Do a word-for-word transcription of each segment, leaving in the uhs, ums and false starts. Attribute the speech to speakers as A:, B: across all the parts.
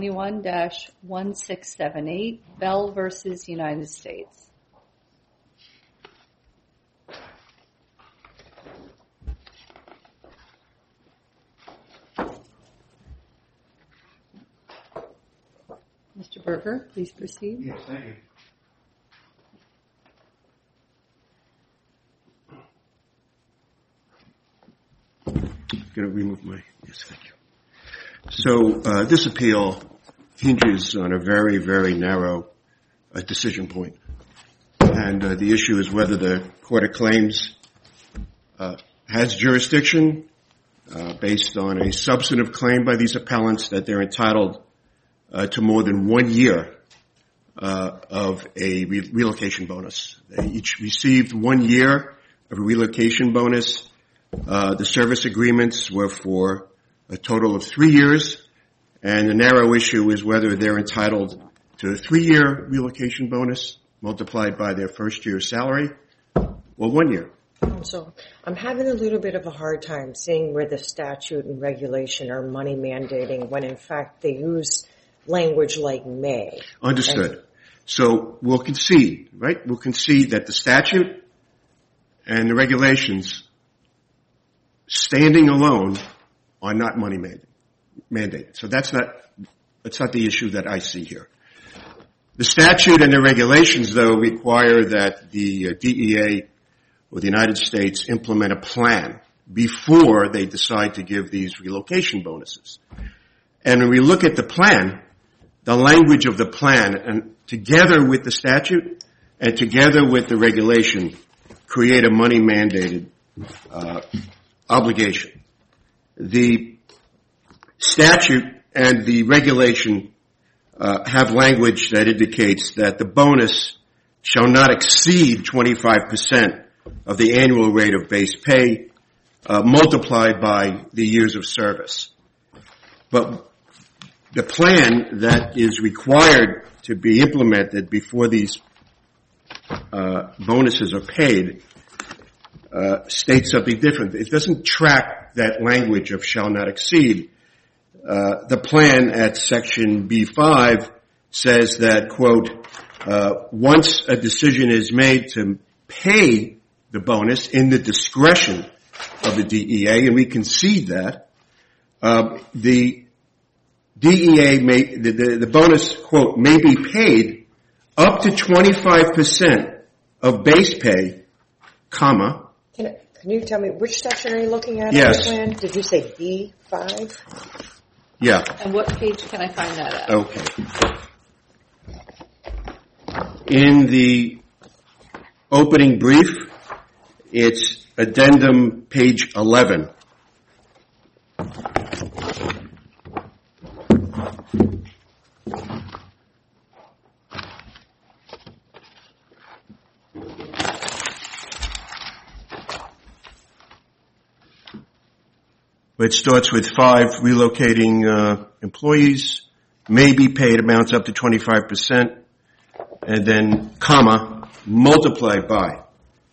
A: twenty-one dash one six seven eight, Bell versus United States. Mister Berger, please proceed.
B: Yes, thank you. I'm going to remove my, yes, thank you. So uh, this appeal hinges on a very, very narrow uh, decision point. And uh, the issue is whether the Court of Claims uh, has jurisdiction uh, based on a substantive claim by these appellants that they're entitled uh, to more than one year uh, of a re- relocation bonus. They each received one year of a relocation bonus. Uh, the service agreements were for a total of three years, and the narrow issue is whether they're entitled to a three-year relocation bonus multiplied by their first year's salary, or one year.
C: So I'm having a little bit of a hard time seeing where the statute and regulation are money mandating when, in fact, they use language like may.
B: Understood. And so we'll concede, right? We'll concede that the statute and the regulations standing alone are not money mandated. So that's not, that's not the issue that I see here. The statute and the regulations, though, require that the D E A or the United States implement a plan before they decide to give these relocation bonuses. And when we look at the plan, the language of the plan, and together with the statute and together with the regulation, create a money mandated uh, obligation. The statute and the regulation uh, have language that indicates that the bonus shall not exceed twenty-five percent of the annual rate of base pay uh, multiplied by the years of service. But the plan that is required to be implemented before these uh, bonuses are paid uh, states something different. It doesn't track that language of shall not exceed. Uh, the plan at section B five says that, quote, uh, once a decision is made to pay the bonus in the discretion of the D E A, and we concede that, uh, the D E A may, the, the, the bonus, quote, may be paid up to twenty-five percent of base pay, comma.
C: Can, I, can you tell me, which section are you looking at?
B: Yes.
C: In the plan? Did you say B five?
B: Yeah.
A: And what page can I find that at?
B: Okay. In the opening brief, it's addendum page eleven. It starts with five relocating uh, employees, may be paid amounts up to twenty-five percent, and then comma, multiplied by.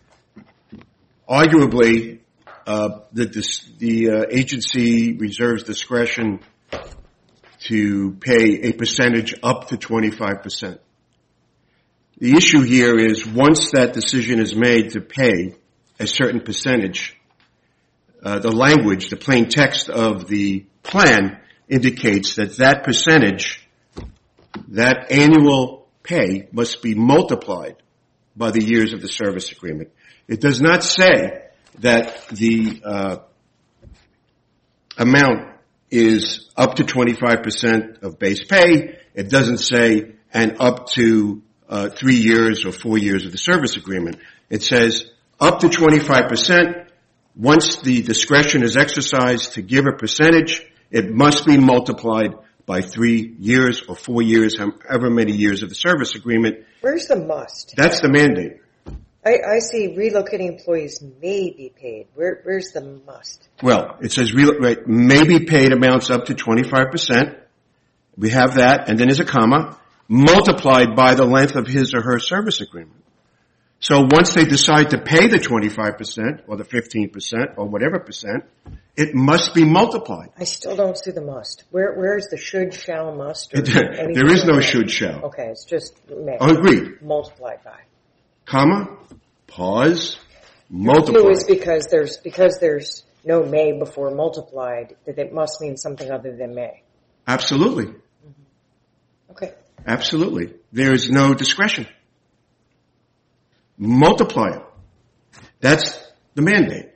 B: Arguably, uh, the, the uh, agency reserves discretion to pay a percentage up to twenty-five percent. The issue here is once that decision is made to pay a certain percentage, Uh, the language, the plain text of the plan indicates that that percentage, that annual pay must be multiplied by the years of the service agreement. It does not say that the uh, amount is up to twenty-five percent of base pay. It doesn't say and up to uh, three years or four years of the service agreement. It says up to twenty-five percent. Once the discretion is exercised to give a percentage, it must be multiplied by three years or four years, however many years of the service agreement.
C: Where's the must?
B: That's the mandate.
C: I, I see relocating employees may be paid. Where, where's the must?
B: Well, it says re- right, may be paid amounts up to twenty-five percent. We have that, and then there's a comma, multiplied by the length of his or her service agreement. So once they decide to pay the twenty-five percent or the fifteen percent or whatever percent, it must be multiplied.
C: I still don't see the must. Where, where's the should, shall, must? Or
B: There is no
C: like
B: should, shall.
C: Okay, it's just may.
B: Oh, agreed.
C: Multiplied by.
B: Comma, pause, multiply.
C: It was because there's, because there's no may before multiplied, that it must mean something other than may.
B: Absolutely.
C: Mm-hmm. Okay.
B: Absolutely. There is no discretion. Multiply it. That's the mandate.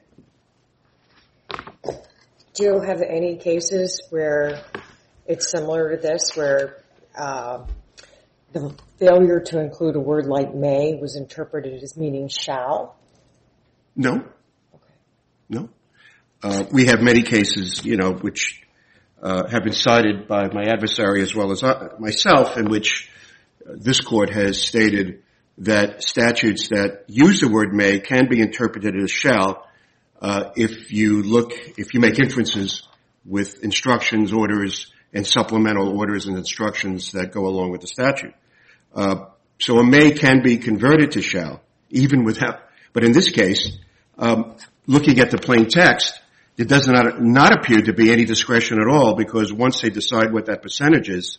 C: Do you have any cases where it's similar to this, where uh, the failure to include a word like may was interpreted as meaning shall?
B: No.
C: Okay.
B: No. Uh, we have many cases, you know, which uh, have been cited by my adversary as well as uh, myself, in which uh, this court has stated that statutes that use the word may can be interpreted as shall uh, if you look, if you make inferences with instructions, orders, and supplemental orders and instructions that go along with the statute. Uh, so a may can be converted to shall, even without, but in this case, um, looking at the plain text, it does not, not appear to be any discretion at all, because once they decide what that percentage is,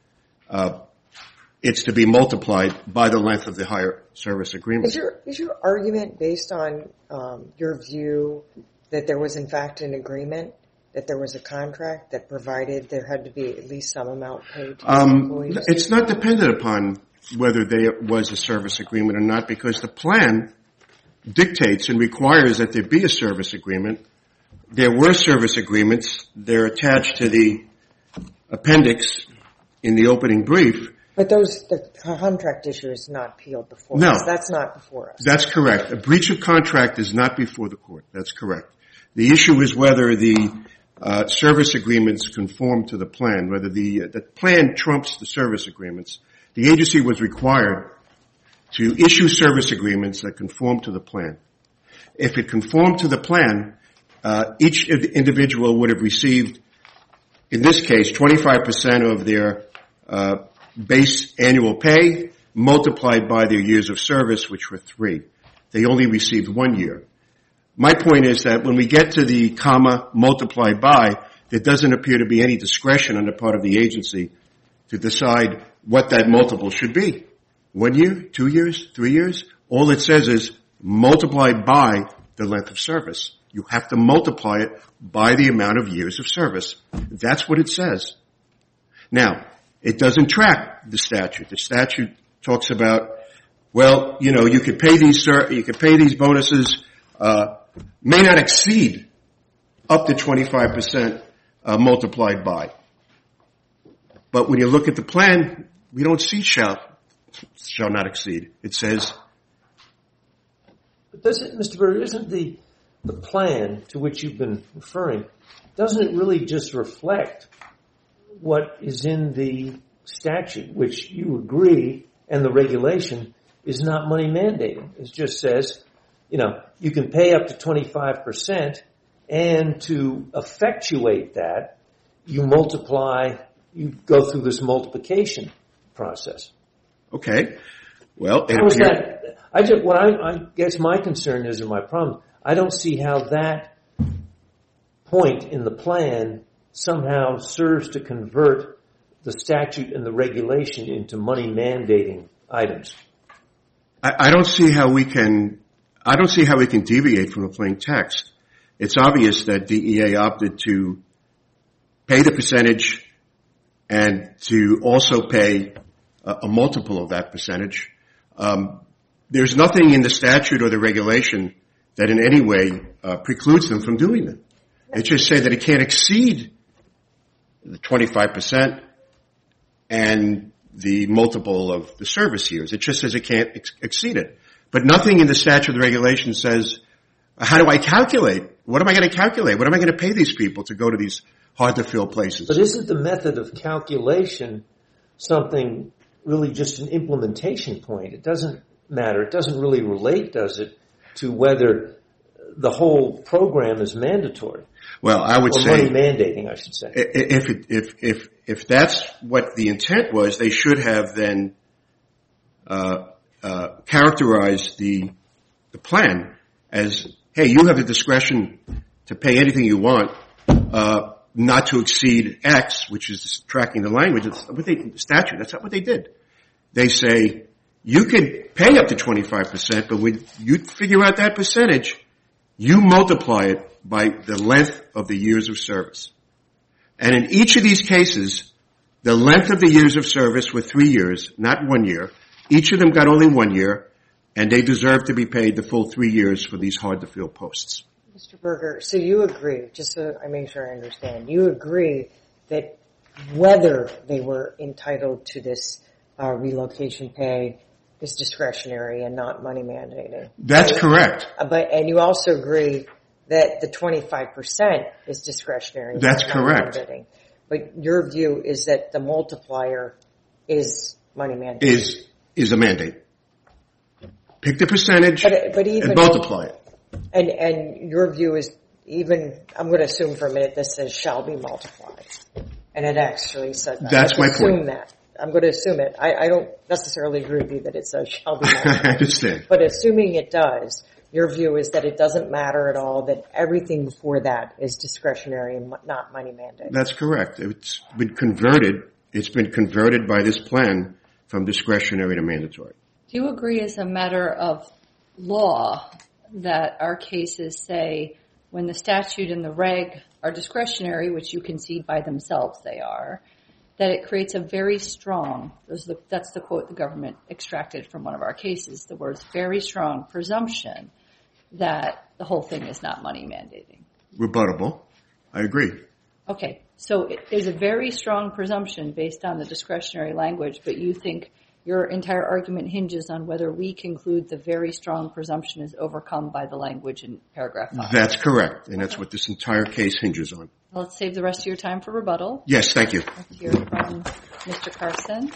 B: uh, it's to be multiplied by the length of the hire service agreement.
C: Is your, is your argument based on um, your view that there was in fact an agreement, that there was a contract that provided there had to be at least some amount paid to
B: um,
C: employees?
B: It's not dependent upon whether there was a service agreement or not, because the plan dictates and requires that there be a service agreement. There were service agreements. They're attached to the appendix in the opening brief.
C: But those, the contract issue is not appealed before
B: No.
C: us. That's not before us.
B: That's correct. A breach of contract is not before the court. That's correct. The issue is whether the uh, service agreements conform to the plan, whether the, uh, the plan trumps the service agreements. The agency was required to issue service agreements that conform to the plan. If it conformed to the plan, uh, each individual would have received, in this case, twenty-five percent of their uh, base annual pay multiplied by their years of service, which were three. They only received one year. My point is that when we get to the comma multiplied by, there doesn't appear to be any discretion on the part of the agency to decide what that multiple should be. One year, two years, three years. All it says is multiplied by the length of service. You have to multiply it by the amount of years of service. That's what it says. Now, it doesn't track the statute. The statute talks about, well, you know, you could pay these, you could pay these bonuses, uh, may not exceed up to twenty-five percent uh, multiplied by. But when you look at the plan, we don't see shall, shall not exceed. It says.
D: But doesn't, Mister Berger, isn't the, the plan to which you've been referring, doesn't it really just reflect what is in the statute, which you agree, and the regulation is not money mandating? It just says, you know, you can pay up to twenty-five percent, and to effectuate that, you multiply, you go through this multiplication process.
B: Okay. Well, it
D: How is
B: appears-
D: that? I just, what I, I guess my concern is, or my problem, I don't see how that point in the plan somehow serves to convert the statute and the regulation into money mandating items.
B: I, I don't see how we can, I don't see how we can deviate from the plain text. It's obvious that D E A opted to pay the percentage and to also pay a, a multiple of that percentage. Um, there's nothing in the statute or the regulation that in any way uh, precludes them from doing that. It just say that it can't exceed the twenty-five percent and the multiple of the service years. It just says it can't ex- exceed it. But nothing in the statute or the regulation says, how do I calculate? What am I going to calculate? What am I going to pay these people to go to these hard-to-fill places?
D: But isn't the method of calculation something really just an implementation point? It doesn't matter. It doesn't really relate, does it, to whether the whole program is mandatory?
B: Well, I would
D: or
B: say
D: money mandating, I should say.
B: If it, if if if that's what the intent was, they should have then uh, uh, characterized the the plan as, hey, you have the discretion to pay anything you want, uh, not to exceed X, which is tracking the language. That's what they, the statute. That's not what they did. They say, you can pay up to twenty-five percent, but when you figure out that percentage, you multiply it by the length of the years of service. And in each of these cases, the length of the years of service were three years, not one year. Each of them got only one year, and they deserve to be paid the full three years for these hard-to-fill posts.
C: Mister Berger, so you agree, just so I make sure I understand, you agree that whether they were entitled to this uh, relocation pay is discretionary and not money mandated.
B: That's
C: right?
B: correct.
C: Uh, but and you also agree that the twenty-five percent is discretionary.
B: That's
C: not
B: correct.
C: mandating. But your view is that the multiplier is money mandated.
B: Is is a mandate. Pick the percentage
C: but, but even,
B: and multiply it.
C: And and your view is even, I'm going to assume for a minute this says shall be multiplied. And it actually says that.
B: That's
C: Let's
B: my
C: assume
B: point.
C: that. I'm going to assume it. I, I don't necessarily agree with you that it says shall be multiplied.
B: I understand.
C: But assuming it does, your view is that it doesn't matter at all, that everything before that is discretionary and not money mandated.
B: That's correct. It's been converted. It's been converted by this plan from discretionary to mandatory.
A: Do you agree as a matter of law that our cases say when the statute and the reg are discretionary, which you concede by themselves they are, that it creates a very strong, that's the quote the government extracted from one of our cases, the words very strong presumption that the whole thing is not money mandating?
B: Rebuttable. I agree.
A: Okay, so it is a very strong presumption based on the discretionary language, but you think your entire argument hinges on whether we conclude the very strong presumption is overcome by the language in paragraph five.
B: That's correct, and that's what this entire case hinges on.
A: Well, let's save the rest of your time for rebuttal.
B: Yes, thank you.
A: Let's hear from Mister Carson.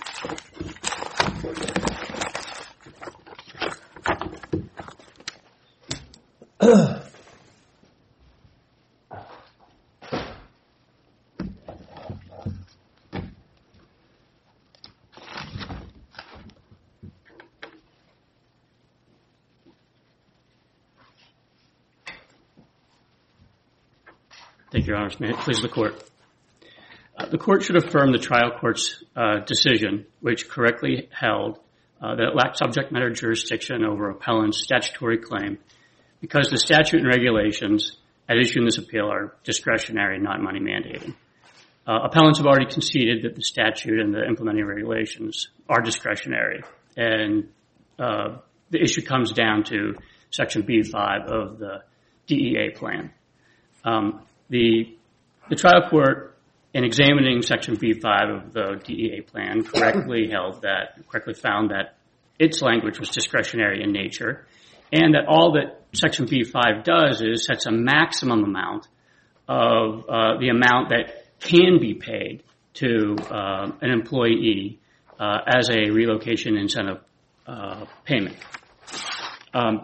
E: Thank you, Your Honors. May it please the Court. Uh, the Court should affirm the trial court's uh, decision, which correctly held uh, that it lacked subject matter jurisdiction over appellant's statutory claim because the statute and regulations at issue in this appeal are discretionary, not money mandating. Uh, appellants have already conceded that the statute and the implementing regulations are discretionary, and uh, the issue comes down to Section B five of the D E A plan. Um, The, the trial court, in examining Section B five of the D E A plan, correctly held that, correctly found that its language was discretionary in nature, and that all that Section B five does is sets a maximum amount of uh, the amount that can be paid to uh, an employee uh, as a relocation incentive uh, payment. Um,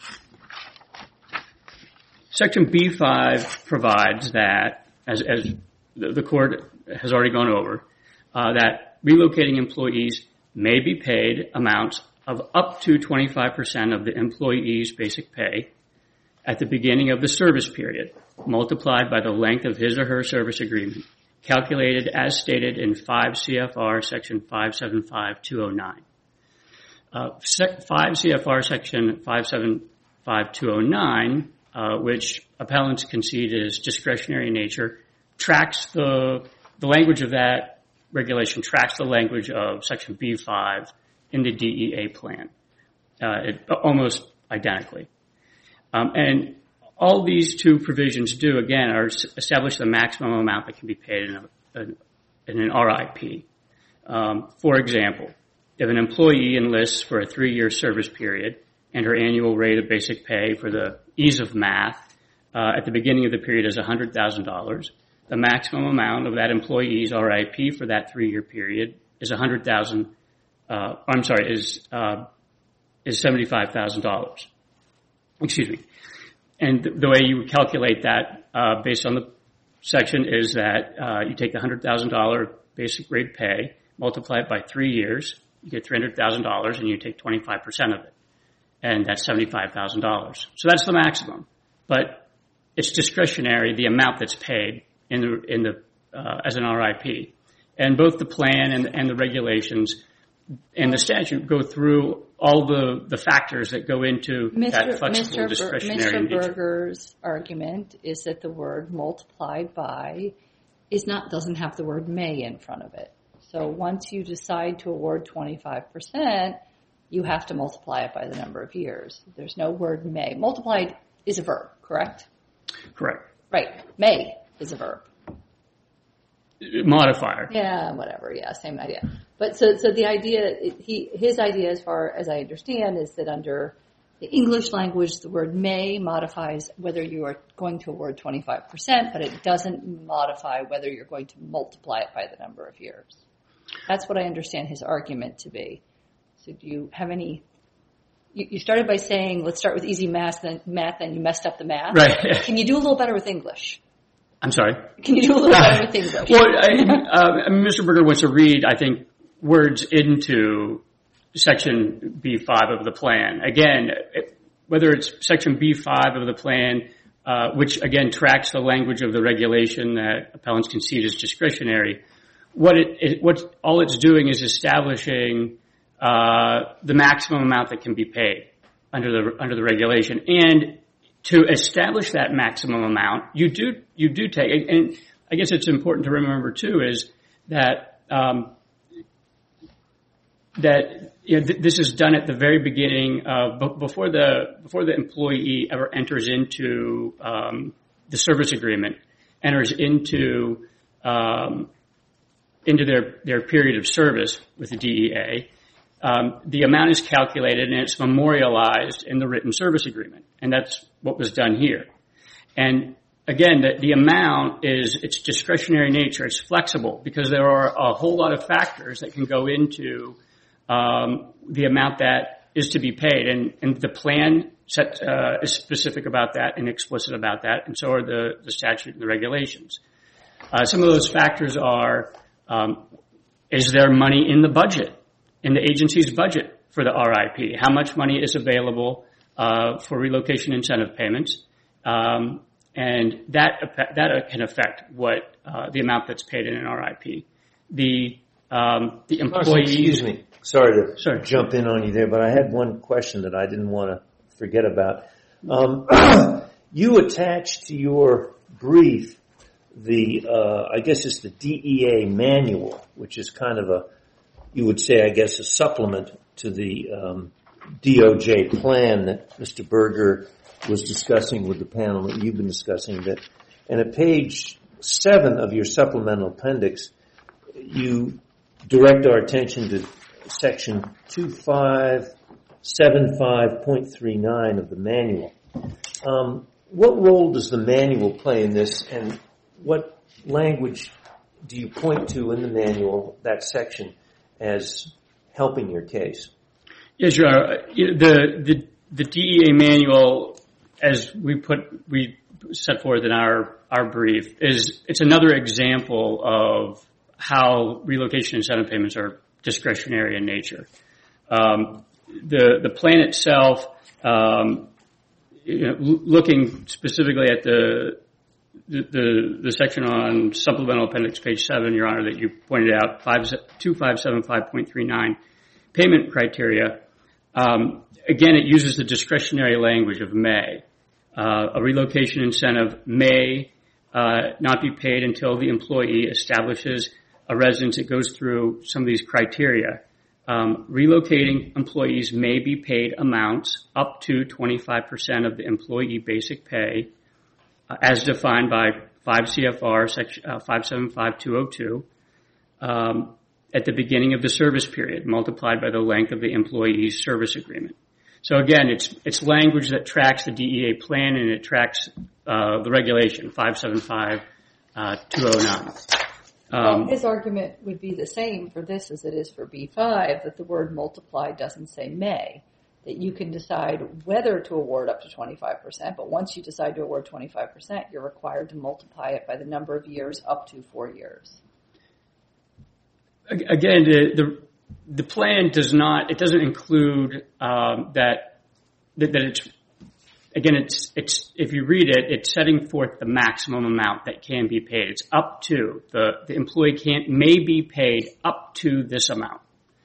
E: Section B five provides that, as, as the court has already gone over, uh, that relocating employees may be paid amounts of up to twenty-five percent of the employee's basic pay at the beginning of the service period, multiplied by the length of his or her service agreement, calculated as stated in five C F R Section five seven five two oh nine. Uh, five C F R Section five seven five two oh nine, Uh, which appellants concede is discretionary in nature, tracks the the language of that regulation, tracks the language of Section B five in the D E A plan, uh, it, almost identically. Um, and all these two provisions do, again, are establish the maximum amount that can be paid in, a, a, in an R I P. Um, for example, if an employee enlists for a three-year service period and her annual rate of basic pay for the ease of math uh, at the beginning of the period is one hundred thousand dollars. The maximum amount of that employee's R I P for that three-year period is one hundred thousand dollars. Uh, I'm sorry, is uh, is seventy-five thousand dollars. Excuse me. And the way you would calculate that uh, based on the section is that uh, you take the one hundred thousand dollars basic rate pay, multiply it by three years, You get three hundred thousand dollars and you take twenty-five percent of it. And that's seventy-five thousand dollars. So that's the maximum. But it's discretionary, the amount that's paid in the, in the, uh, as an R I P. And both the plan and, and the regulations and the statute go through all the, the factors that go into
A: Mister
E: that flexible
A: Mister
E: discretionary
A: Mister
E: nature.
A: Berger's argument is that the word multiplied by is not, doesn't have the word may in front of it. So once you decide to award twenty-five percent, you have to multiply it by the number of years. There's no word may. Multiplied is a verb, correct?
E: Correct.
A: Right. May is a verb.
E: Modifier.
A: Yeah, whatever. Yeah, same idea. But so, so the idea, he, his idea, as far as I understand, is that under the English language, the word may modifies whether you are going to award twenty-five percent, but it doesn't modify whether you're going to multiply it by the number of years. That's what I understand his argument to be. So do you have any, you, you started by saying, let's start with easy math, then math, and you messed up the math.
E: Right.
A: Can you do a little better with English?
E: I'm sorry?
A: Can you do a little better with English?
E: Well, I, uh, Mister Berger wants to read, I think, words into Section B five of the plan. Again, it, whether it's Section B five of the plan, uh, which, again, tracks the language of the regulation that appellants concede is discretionary, what it, it what all it's doing is establishing uh, the maximum amount that can be paid under the under the regulation. And to establish that maximum amount, you do you do take, and I guess it's important to remember too, is that um, that you know, th- this is done at the very beginning of b- before the before the employee ever enters into um, the service agreement, enters into um, into their their period of service with the D E A. Um, the amount is calculated and it's memorialized in the written service agreement, and that's what was done here. And again, the, the amount is its discretionary nature. It's flexible because there are a whole lot of factors that can go into um, the amount that is to be paid, and, and the plan set, uh, is specific about that and explicit about that, and so are the, the statute and the regulations. Uh, some of those factors are: um, is there money in the budget? In the agency's budget for the R I P, how much money is available uh, for relocation incentive payments, um, and that that can affect what uh, the amount that's paid in an R I P. The um, the employee.
D: Excuse me, sorry to
E: Sorry.
D: jump in on you there, but I had one question that I didn't want to forget about. Um, you attached to your brief the uh, I guess it's the D E A manual, which is kind of a, you would say, I guess, a supplement to the um, D O J plan that Mister Berger was discussing with the panel that you've been discussing. That, and at page seven of your supplemental appendix, you direct our attention to section two five seven five point three nine of the manual. Um, what role does the manual play in this, and what language do you point to in the manual, that section, as helping your case?
E: Yes, Your Honor. The, the, the D E A manual, as we put, we set forth in our, our brief, is, it's another example of how relocation incentive payments are discretionary in nature. Um, the, the plan itself, um, you know, looking specifically at the, The, the, the section on supplemental appendix page seven, Your Honor, that you pointed out, two five seven five point three nine, payment criteria. Um, again, it uses the discretionary language of may. Uh, a relocation incentive may uh, not be paid until the employee establishes a residence. It goes through some of these criteria. Um, relocating employees may be paid amounts up to twenty-five percent of the employee basic pay, as defined by five C F R section uh, five seven five two oh two, um, at the beginning of the service period, multiplied by the length of the employee's service agreement. So again, it's it's language that tracks the D E A plan, and it tracks uh, the regulation five seven five two oh nine. Um,
A: well, his argument would be the same for this as it is for B five, that the word multiply doesn't say may. That you can decide whether to award up to twenty-five percent, but once you decide to award twenty-five percent, you're required to multiply it by the number of years up to four years.
E: Again, the, the the plan does not, it doesn't include um, that, that that it's, again, it's it's if you read it, it's setting forth the maximum amount that can be paid. It's up to the the employee can't may be paid up to this amount,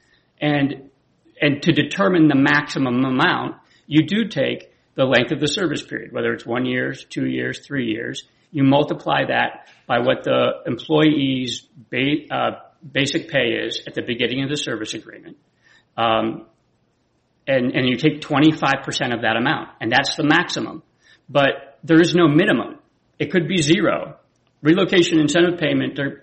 E: and and to determine the maximum amount, you do take the length of the service period, whether it's one year, two years, three years. You multiply that by what the employee's ba- uh, basic pay is at the beginning of the service agreement. Um, and, and you take twenty-five percent of that amount, and that's the maximum. But there is no minimum. It could be zero. Relocation incentive payment, or,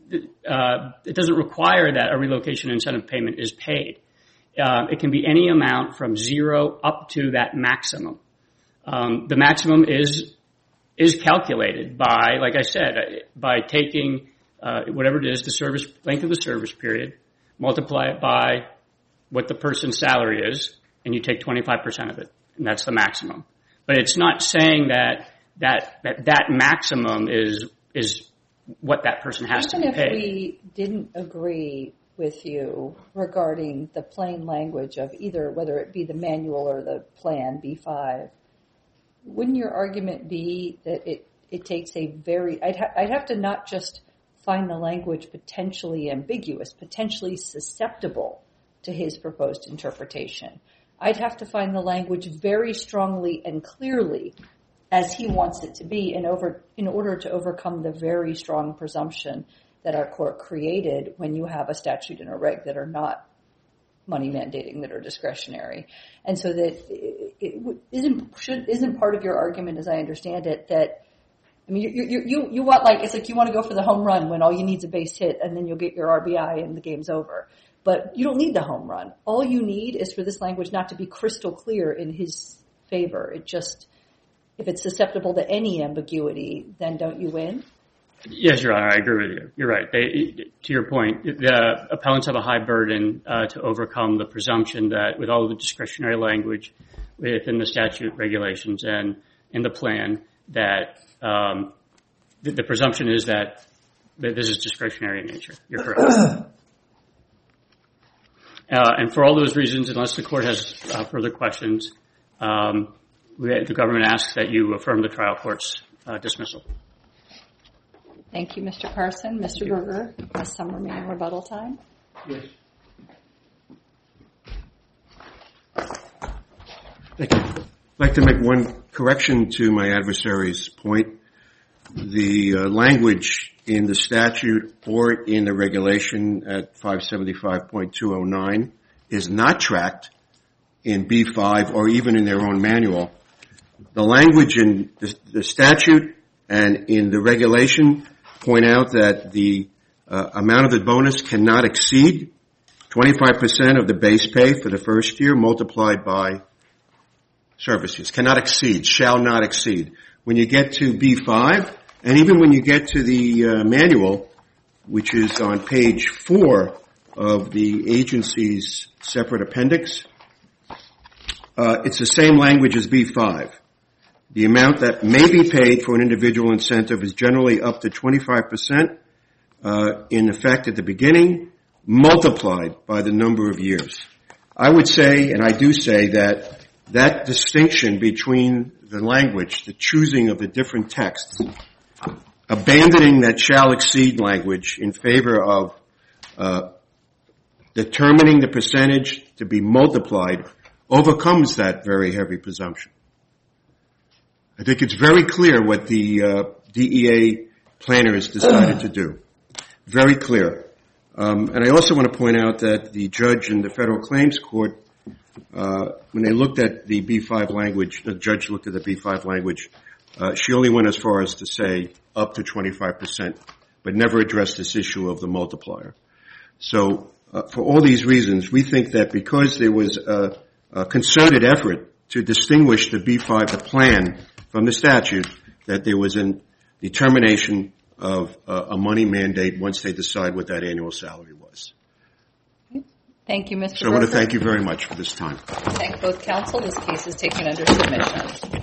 E: uh, it doesn't require that a relocation incentive payment is paid. Uh, it can be any amount from zero up to that maximum. Um, the maximum is is calculated by, like I said, by taking uh, whatever it is, the service length of the service period, multiply it by what the person's salary is, and you take twenty-five percent of it, and that's the maximum. But it's not saying that that that, that maximum is is what that person has
A: Even
E: to be paid.
A: Even if we didn't agree with you regarding the plain language of either, whether it be the manual or the plan, B five, wouldn't your argument be that it, it takes a very, I'd, ha- I'd have to not just find the language potentially ambiguous, potentially susceptible to his proposed interpretation. I'd have to find the language very strongly and clearly as he wants it to be in, over, in order to overcome the very strong presumption that our court created when you have a statute and a reg that are not money mandating, that are discretionary. And so that it, it isn't, should, isn't part of your argument, as I understand it, that, I mean, you, you, you, you want like, it's like you want to go for the home run when all you need is a base hit and then you'll get your R B I and the game's over. But you don't need the home run. All you need is for this language not to be crystal clear in his favor. It just, if it's susceptible to any ambiguity, then don't you win?
E: Yes, Your Honor, I agree with you. You're right. They, to your point, the appellants have a high burden uh, to overcome the presumption that with all of the discretionary language within the statute regulations and in the plan, that um, the, the presumption is that, that this is discretionary in nature. You're correct. uh, and for all those reasons, unless the court has uh, further questions, um, we, the government asks that you affirm the trial court's uh, dismissal.
A: Thank you, Mister Carson. Mister Berger has some remaining rebuttal time.
B: Yes. Thank you. I'd like to make one correction to my adversary's point. The uh, language in the statute or in the regulation at five seventy-five point two oh nine is not tracked in B five or even in their own manual. The language in the, the statute and in the regulation point out that the uh, amount of the bonus cannot exceed twenty-five percent of the base pay for the first year multiplied by services. Cannot exceed, shall not exceed. When you get to B five, and even when you get to the uh, manual, which is on page four of the agency's separate appendix, uh, it's the same language as B five. The amount that may be paid for an individual incentive is generally up to twenty-five percent uh, in effect at the beginning, multiplied by the number of years. I would say, and I do say, that that distinction between the language, the choosing of the different texts, abandoning that shall exceed language in favor of uh, determining the percentage to be multiplied, overcomes that very heavy presumption. I think it's very clear what the uh, D E A planner has decided to do. Very clear. Um, and I also want to point out that the judge in the federal claims court, uh, when they looked at the B five language, the judge looked at the B five language, uh, she only went as far as to say up to twenty-five percent, but never addressed this issue of the multiplier. So uh, for all these reasons, we think that because there was a, a concerted effort to distinguish the B five, the plan, from the statute, that there was a determination of uh, a money mandate once they decide what that annual salary was.
A: Thank you, Mister
B: So I want to thank you very much for this time.
A: Thank both counsel. This case is taken under submission.